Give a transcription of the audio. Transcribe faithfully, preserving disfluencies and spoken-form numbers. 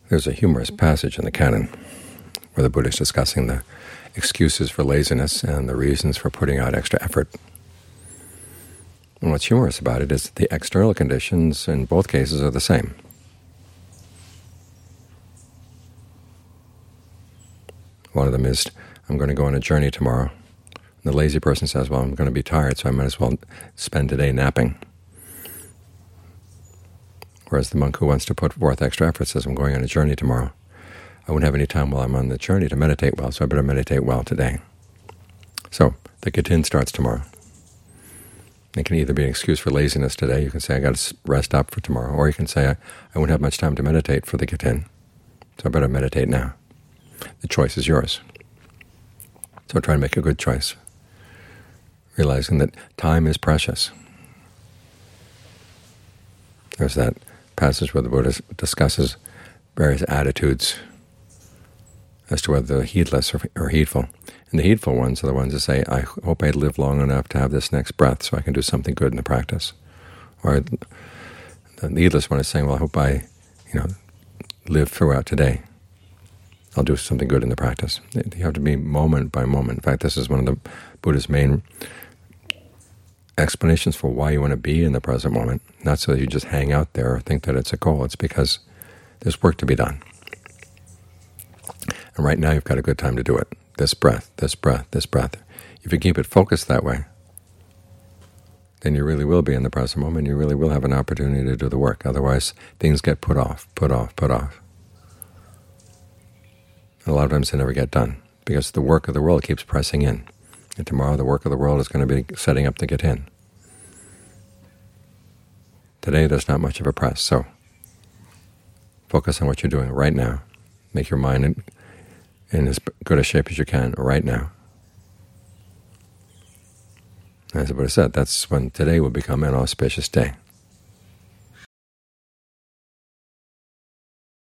There's a humorous passage in the canon where the Buddha is discussing the excuses for laziness and the reasons for putting out extra effort. And what's humorous about it is that the external conditions in both cases are the same. One of them is, I'm going to go on a journey tomorrow. And the lazy person says, well, I'm going to be tired, so I might as well spend today napping. Whereas the monk who wants to put forth extra effort says, I'm going on a journey tomorrow. I won't have any time while I'm on the journey to meditate well, so I better meditate well today. So the Giten starts tomorrow. It can either be an excuse for laziness today. You can say, I got to rest up for tomorrow. Or you can say, I, I won't have much time to meditate for the Giten, so I better meditate now. The choice is yours. So try to make a good choice, realizing that time is precious. There's that passage where the Buddha discusses various attitudes as to whether they're heedless or, or heedful. And the heedful ones are the ones that say, I hope I live long enough to have this next breath so I can do something good in the practice. Or the heedless one is saying, well, I hope I you know, live throughout today. I'll do something good in the practice. You have to be moment by moment. In fact, this is one of the Buddha's main explanations for why you want to be in the present moment, not so that you just hang out there or think that it's a goal. It's because there's work to be done. And right now you've got a good time to do it. This breath, this breath, this breath. If you keep it focused that way, then you really will be in the present moment. You really will have an opportunity to do the work. Otherwise, things get put off, put off, put off. And a lot of times they never get done because the work of the world keeps pressing in. And tomorrow the work of the world is going to be setting up the Giten. Today there's not much of a press, so focus on what you're doing right now. Make your mind in, in as good a shape as you can right now. As the Buddha said, that's when today will become an auspicious day.